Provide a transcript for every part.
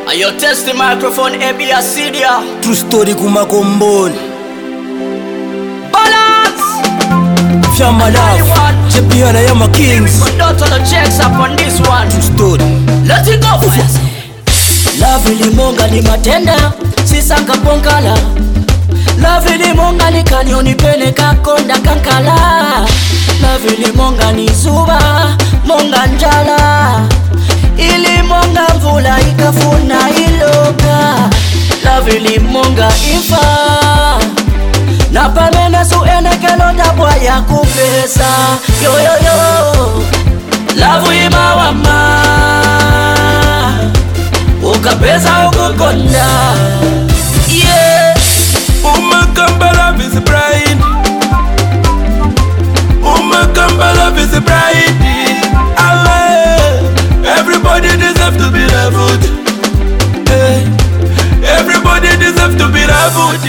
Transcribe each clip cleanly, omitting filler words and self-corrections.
Ayo test the microphone, Ebi Asidia. True story kumakomboni. Balance. Fiamma love. Champion Yama Kings. Put out all the checks up on this one. True story. Let it go. Love limonga ni matenda, sisanga ponkala. Love limonga ni kanyoni pene kakonda kankala. Love limonga ni zuba, monga njala. Ili monga mvula ikafuna iloka. Love limonga ifa. Na pamena su enekelo dabwa ya kupesa. Yo yo yo. Love imawama. Ukapesa ukukonda. Yeah. Umakamba love is bright. Umakamba love is bright. Everybody deserves to be loved. Hey. Everybody deserves to be loved.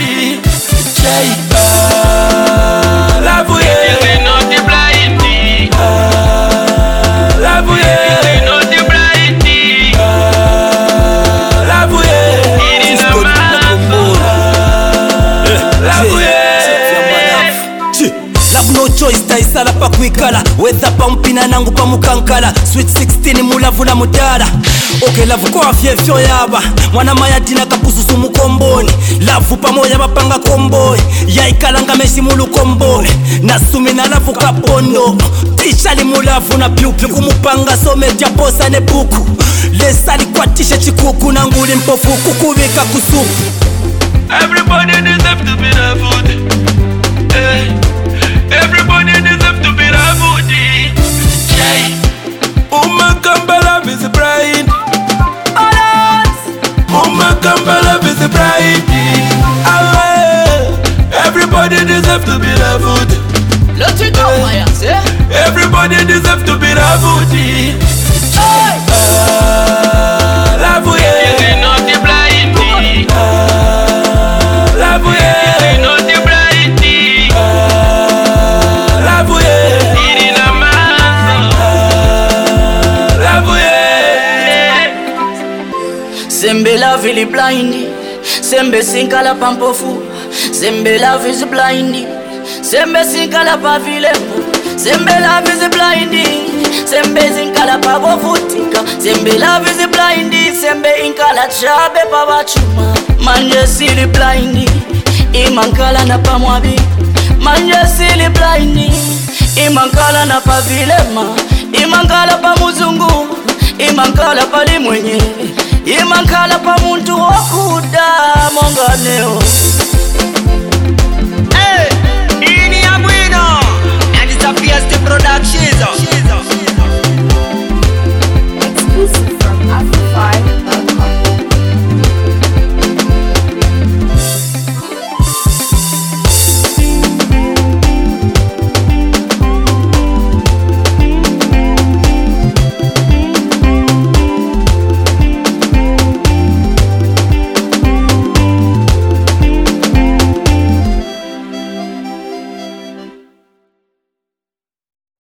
Love yeah. You know the blind. Love yeah. You know the blind. Love yeah. It is a man. Love yeah. Love no choice taisala pa kuikala. Whether pa mpina nangu pa mukankala. Sweet 16 mulavu na mudala. Okay love kwa fyefyo yaba. Mwana mayatina kapususu mukomboni. Love pamoja mapanga komboi. Yaikalanga meshi mulu komboi. Nasumi na love kapondo. Tishali mulavu na piupi. Kumupanga sometia posa ne buku. Lesali kwa tisha chikuku. Nanguli mpofu kukubika kusuku. Everybody deserves to be loved. Hey. Everybody deserves to be loved. Umakamba love is bright. Umakamba love is bright. Everybody deserves to be loved. Let it go, I say. Everybody deserves to be loved. Love yeah. You know the blind. Love yeah. You know the blind. Love yeah. It is a man. Love yeah. Sembe love is blind. Sembe sinkala pampofu. Sembe love is blind. Sembe sinkala pa vilembo. Sembe love is blind. Sembe sinkala pa bofutika. Sembe love is blind. Sembe inkala chabe pa wachuma. Manje sili blind. Imankala na pa mwabi. Manje sili blind. Imankala na pa vilema. Imankala pa muzungu. Imankala pa limwenye. Imankala pa muntu wakuda monganeo.